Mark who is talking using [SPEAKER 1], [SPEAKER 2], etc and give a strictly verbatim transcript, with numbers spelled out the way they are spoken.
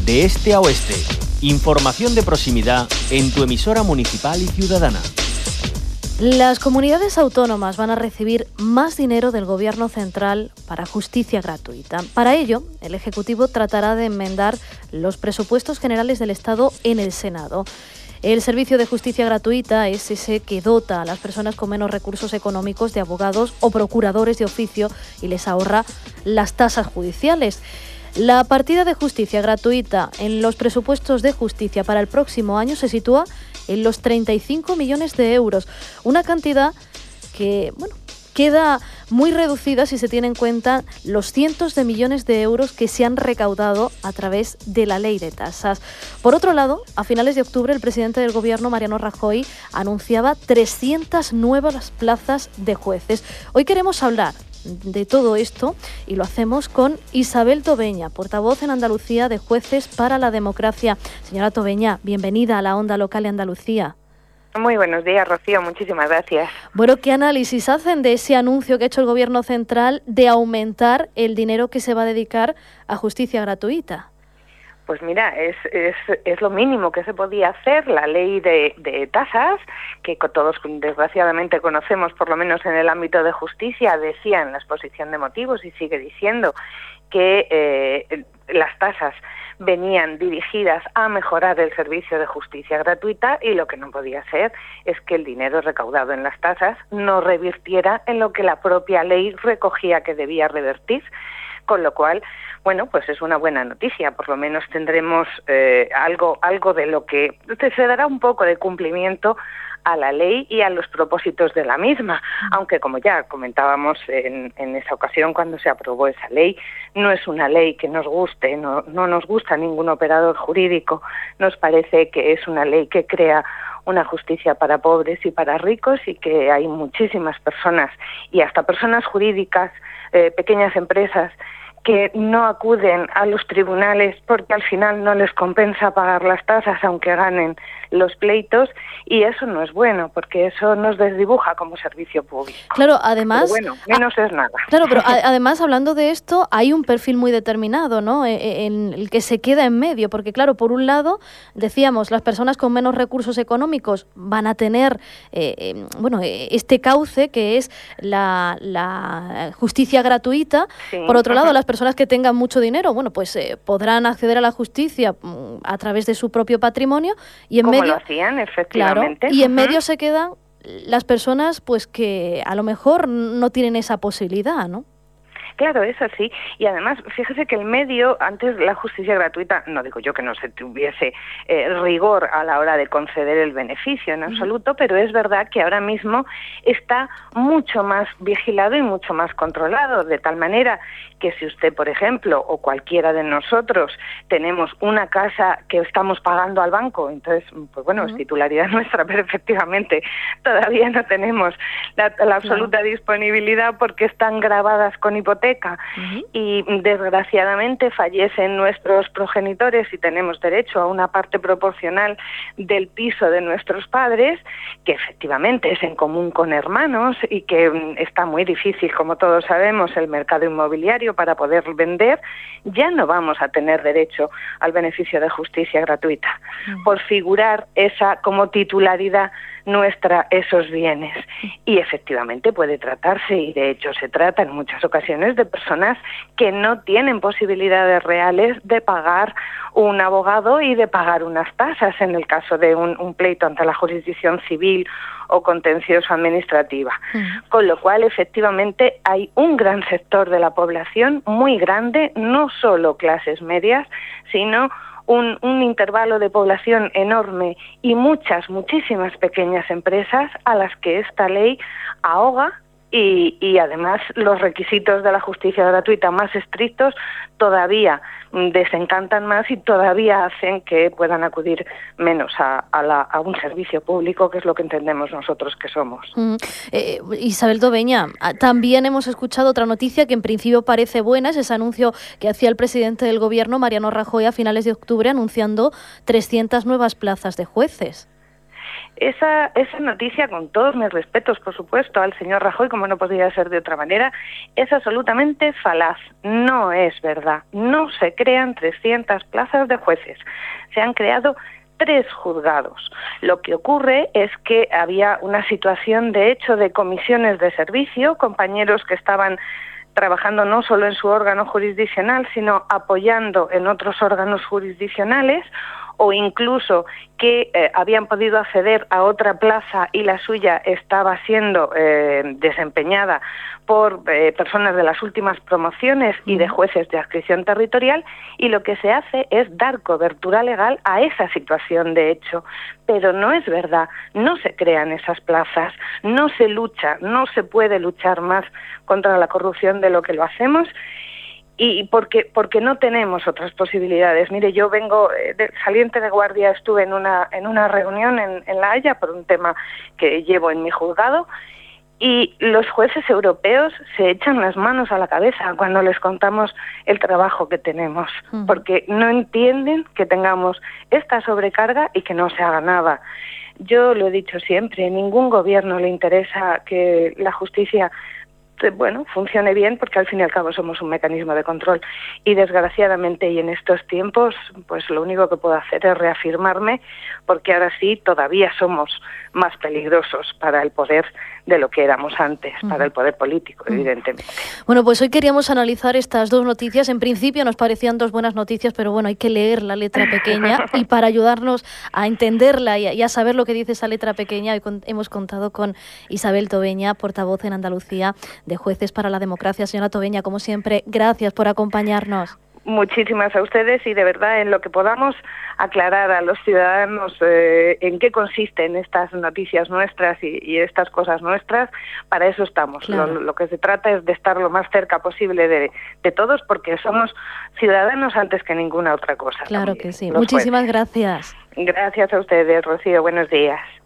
[SPEAKER 1] de este a oeste. Información de proximidad en tu emisora municipal y ciudadana.
[SPEAKER 2] Las comunidades autónomas van a recibir más dinero del Gobierno central para justicia gratuita. Para ello, el Ejecutivo tratará de enmendar los presupuestos generales del Estado en el Senado. El servicio de justicia gratuita es ese que dota a las personas con menos recursos económicos de abogados o procuradores de oficio y les ahorra las tasas judiciales. La partida de justicia gratuita en los presupuestos de justicia para el próximo año se sitúa en los treinta y cinco millones de euros, una cantidad que, bueno, queda muy reducida si se tiene en cuenta los cientos de millones de euros que se han recaudado a través de la ley de tasas. Por otro lado, a finales de octubre, el presidente del Gobierno, Mariano Rajoy, anunciaba trescientas nuevas plazas de jueces. Hoy queremos hablar de todo esto y lo hacemos con Isabel Tobeña, portavoz en Andalucía de Jueces para la Democracia. Señora Tobeña, bienvenida a la Onda Local de Andalucía.
[SPEAKER 3] Muy buenos días, Rocío, muchísimas gracias.
[SPEAKER 2] Bueno, ¿qué análisis hacen de ese anuncio que ha hecho el Gobierno central de aumentar el dinero que se va a dedicar a justicia gratuita?
[SPEAKER 3] Pues mira, es, es, es lo mínimo que se podía hacer. La ley de, de tasas, que todos desgraciadamente conocemos, por lo menos en el ámbito de justicia, decía en la exposición de motivos y sigue diciendo que eh, las tasas venían dirigidas a mejorar el servicio de justicia gratuita y lo que no podía ser es que el dinero recaudado en las tasas no revirtiera en lo que la propia ley recogía que debía revertir, con lo cual, bueno, pues es una buena noticia, por lo menos tendremos eh, algo, algo de lo que se dará un poco de cumplimiento a la ley y a los propósitos de la misma, aunque como ya comentábamos en, en esa ocasión cuando se aprobó esa ley, no es una ley que nos guste, no, no nos gusta ningún operador jurídico, nos parece que es una ley que crea una justicia para pobres y para ricos y que hay muchísimas personas y hasta personas jurídicas, eh, pequeñas empresas, que no acuden a los tribunales porque al final no les compensa pagar las tasas aunque ganen los pleitos, y eso no es bueno porque eso nos desdibuja como servicio público.
[SPEAKER 2] Claro, además...
[SPEAKER 3] Pero bueno, menos a, es nada.
[SPEAKER 2] Claro, pero a, además hablando de esto, hay un perfil muy determinado, ¿no? En el que se queda en medio, porque claro, por un lado, decíamos, las personas con menos recursos económicos van a tener, eh, eh, bueno, este cauce que es la, la justicia gratuita. Sí, por otro lado, las personas que tengan mucho dinero, bueno, pues eh, podrán acceder a la justicia a través de su propio patrimonio y en
[SPEAKER 3] Como
[SPEAKER 2] medio
[SPEAKER 3] lo hacían, efectivamente.
[SPEAKER 2] Claro, y en medio se quedan las personas pues que a lo mejor no tienen esa posibilidad, ¿no?
[SPEAKER 3] Claro, es así. Y además, fíjese que el medio, antes la justicia gratuita, no digo yo que no se tuviese eh, rigor a la hora de conceder el beneficio en absoluto, uh-huh. pero es verdad que ahora mismo está mucho más vigilado y mucho más controlado, de tal manera que si usted, por ejemplo, o cualquiera de nosotros, tenemos una casa que estamos pagando al banco, entonces, pues bueno, uh-huh. es titularidad nuestra, pero efectivamente todavía no tenemos la, la absoluta uh-huh. disponibilidad porque están grabadas con hipoteca. Uh-huh. Y desgraciadamente fallecen nuestros progenitores y tenemos derecho a una parte proporcional del piso de nuestros padres, que efectivamente es en común con hermanos y que está muy difícil, como todos sabemos, el mercado inmobiliario para poder vender, ya no vamos a tener derecho al beneficio de justicia gratuita, uh-huh. por figurar esa como titularidad nuestra esos bienes. Y efectivamente puede tratarse, y de hecho se trata en muchas ocasiones, de personas que no tienen posibilidades reales de pagar un abogado y de pagar unas tasas en el caso de un, un pleito ante la jurisdicción civil o contencioso administrativa. Uh-huh. Con lo cual, efectivamente, hay un gran sector de la población, muy grande, no solo clases medias, sino Un, un intervalo de población enorme y muchas, muchísimas pequeñas empresas a las que esta ley ahoga y, y además los requisitos de la justicia gratuita más estrictos todavía desencantan más y todavía hacen que puedan acudir menos a, a, la, a un servicio público, que es lo que entendemos nosotros que somos.
[SPEAKER 2] Mm, eh, Isabel Tobeña, también hemos escuchado otra noticia que en principio parece buena, es ese anuncio que hacía el presidente del Gobierno, Mariano Rajoy, a finales de octubre, anunciando trescientas nuevas plazas de jueces.
[SPEAKER 3] Esa, esa noticia, con todos mis respetos, por supuesto, al señor Rajoy, como no podría ser de otra manera, es absolutamente falaz. No es verdad. No se crean trescientas plazas de jueces. Se han creado tres juzgados. Lo que ocurre es que había una situación, de hecho, de comisiones de servicio, compañeros que estaban trabajando no solo en su órgano jurisdiccional, sino apoyando en otros órganos jurisdiccionales, o incluso que eh, habían podido acceder a otra plaza y la suya estaba siendo eh, desempeñada por eh, personas de las últimas promociones y de jueces de adscripción territorial, y lo que se hace es dar cobertura legal a esa situación de hecho. Pero no es verdad, no se crean esas plazas, no se lucha, no se puede luchar más contra la corrupción de lo que lo hacemos, y porque porque no tenemos otras posibilidades. Mire, yo vengo eh, de, saliente de guardia, estuve en una en una reunión en, en La Haya por un tema que llevo en mi juzgado, y los jueces europeos se echan las manos a la cabeza cuando les contamos el trabajo que tenemos, uh-huh. porque no entienden que tengamos esta sobrecarga y que no se haga nada. Yo lo he dicho siempre, a ningún gobierno le interesa que la justicia bueno, funcione bien, porque al fin y al cabo somos un mecanismo de control, y desgraciadamente y en estos tiempos pues lo único que puedo hacer es reafirmarme, porque ahora sí todavía somos más peligrosos para el poder de lo que éramos antes, uh-huh. para el poder político, uh-huh. evidentemente.
[SPEAKER 2] Bueno, pues hoy queríamos analizar estas dos noticias. En principio nos parecían dos buenas noticias, pero bueno, hay que leer la letra pequeña y para ayudarnos a entenderla y a, y a saber lo que dice esa letra pequeña, hoy con, hemos contado con Isabel Tobeña, portavoz en Andalucía de Jueces para la Democracia. Señora Tobeña, como siempre, gracias por acompañarnos.
[SPEAKER 3] Muchísimas a ustedes, y de verdad en lo que podamos aclarar a los ciudadanos eh, en qué consisten estas noticias nuestras y, y estas cosas nuestras, para eso estamos. Claro. Lo, lo que se trata es de estar lo más cerca posible de, de todos, porque somos ciudadanos antes que ninguna otra cosa.
[SPEAKER 2] Claro
[SPEAKER 3] también,
[SPEAKER 2] que sí. Muchísimas
[SPEAKER 3] jueces.
[SPEAKER 2] gracias.
[SPEAKER 3] Gracias a ustedes, Rocío. Buenos días.